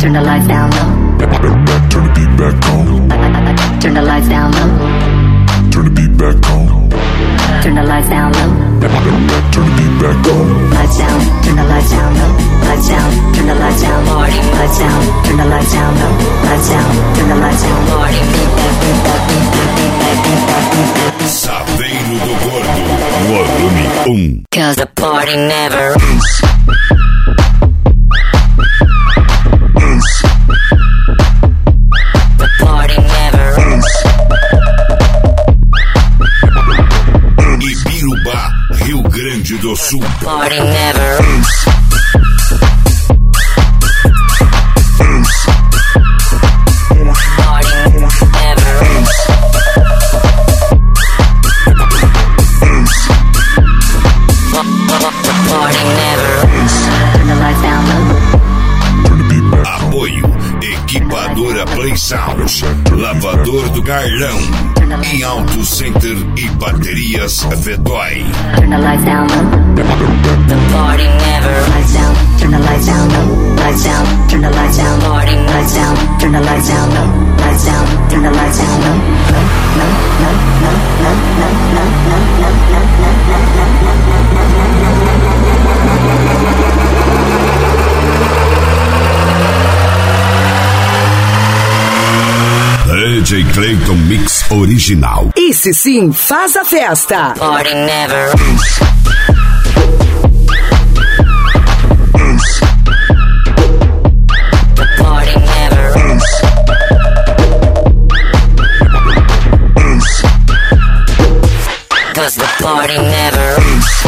Turn the lights down low. Turn the beat back on. Turn the lights down low. Turn the beat back on. Turn the lights down low. Turn the beat back on. Lights down. Turn the lights down low. Lights down. Turn the lights down. Party. Lights down. Turn the lights down low. Lights down. Turn the lights down. Party. Beat that, beat that, beat that, beat that, beat that, beat that. Saveiro do Gordo, volume 1. Cause the party never ends. The party never ends. Ibirubá, Rio Grande do Sul. The party never ends. Equipadora Play Sound, Lavador do Carlão e Auto Center e Baterias Vedói. Turn the lights down low. The party never lights down. Turn the lights down low. Lights down. Turn the lights down. Party lights down. Turn the lights down low. Lights down. Turn the lights down low. No, no, no, no, no, no, no, no, no, DJ Clayton Mix original. Esse sim faz a festa. Party never ends. The party never ends. Cause the party never ends.